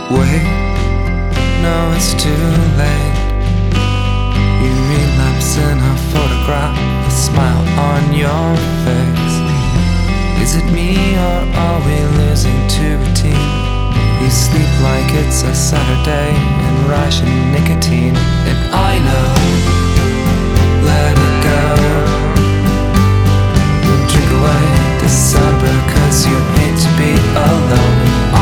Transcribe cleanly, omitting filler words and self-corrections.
Wait, no, it's too late. You relapse in a photograph, a smile on your face. Is it me or are we losing to routine? You sleep like it's a Saturday and ration nicotine. And I know